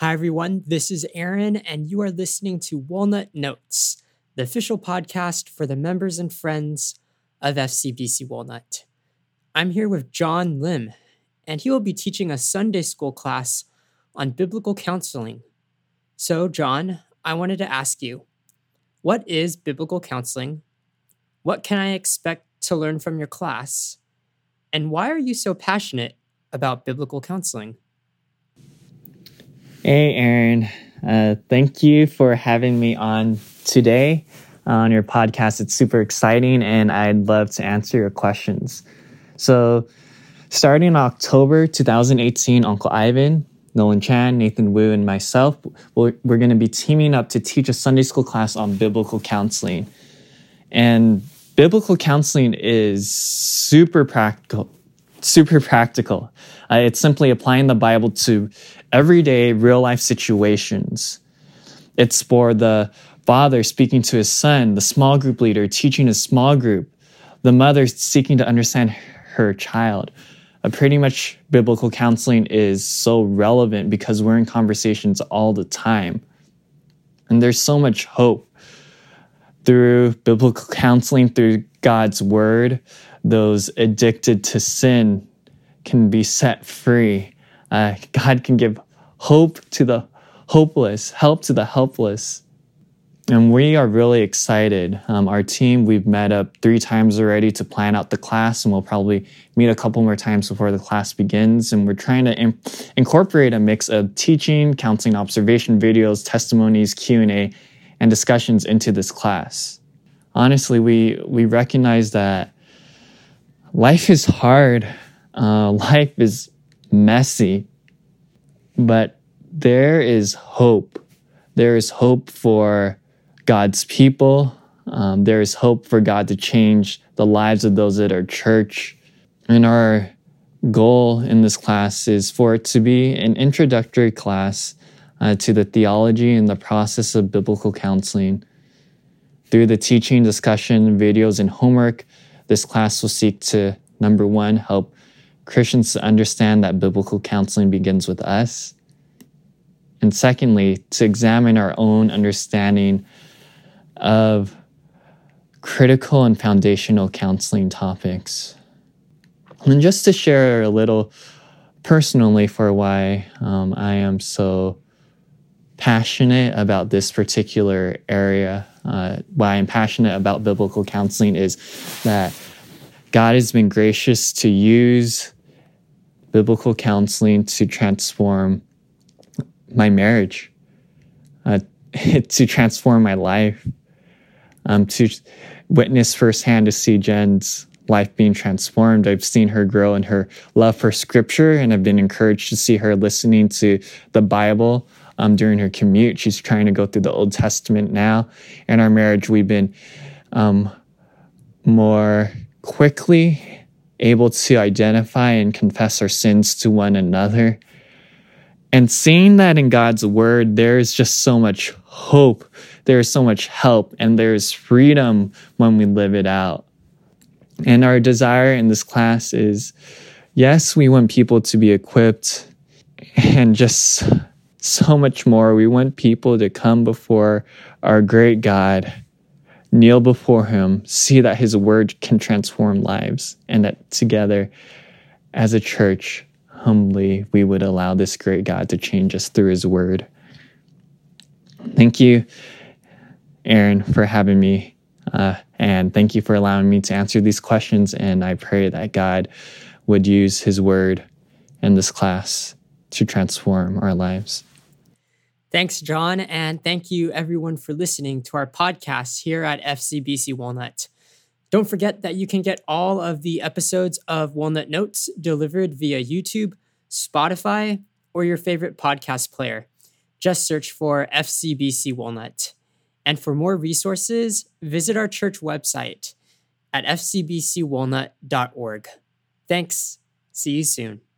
Hi, everyone. This is Aaron, and you are listening to Walnut Notes, the official podcast for the members and friends of FCBC Walnut. I'm here with John Lim, and he will be teaching a Sunday school class on biblical counseling. So, John, I wanted to ask you, what is biblical counseling? What can I expect to learn from your class? And why are you so passionate about biblical counseling? Hey, Aaron. Thank you for having me on today on your podcast. It's super exciting, and I'd love to answer your questions. So, starting in October 2018, Uncle Ivan, Nolan Chan, Nathan Wu, and myself, we're going to be teaming up to teach a Sunday school class on biblical counseling. And biblical counseling is super practical. It's simply applying the Bible to everyday real-life situations. It's for the father speaking to his son, the small group leader teaching his small group, the mother seeking to understand her child. Pretty much biblical counseling is so relevant because we're in conversations all the time. And there's so much hope through biblical counseling, through God's word. Those addicted to sin can be set free. God can give hope to the hopeless, help to the helpless. And we are really excited. Our team, we've met up 3 times already to plan out the class, and we'll probably meet a couple more times before the class begins. And we're trying to incorporate a mix of teaching, counseling observation videos, testimonies, Q&A, and discussions into this class. Honestly, we recognize that life is hard. Life is messy. But there is hope. There is hope for God's people. There is hope for God to change the lives of those at our church. And our goal in this class is for it to be an introductory class to the theology and the process of biblical counseling. Through the teaching, discussion, videos, and homework, this class will seek to, number 1, help Christians to understand that biblical counseling begins with us. And secondly, to examine our own understanding of critical and foundational counseling topics. And just to share a little personally for why I am so passionate about this particular area, why I'm passionate about biblical counseling is that God has been gracious to use biblical counseling to transform my marriage, to transform my life, to witness firsthand to see Jen's life being transformed. I've seen her grow in her love for scripture, and I've been encouraged to see her listening to the Bible during her commute. She's trying to go through the Old Testament now. In our marriage, we've been more quickly able to identify and confess our sins to one another. And seeing that in God's word, there is just so much hope. There is so much help, and there is freedom when we live it out. And our desire in this class is, yes, we want people to be equipped, and just so much more. We want people to come before our great God, kneel before him, see that his word can transform lives, and that together as a church, humbly, we would allow this great God to change us through his word. Thank you, Aaron, for having me. And thank you for allowing me to answer these questions. And I pray that God would use his word in this class to transform our lives. Thanks, John, and thank you everyone for listening to our podcast here at FCBC Walnut. Don't forget that you can get all of the episodes of Walnut Notes delivered via YouTube, Spotify, or your favorite podcast player. Just search for FCBC Walnut. And for more resources, visit our church website at fcbcwalnut.org. Thanks. See you soon.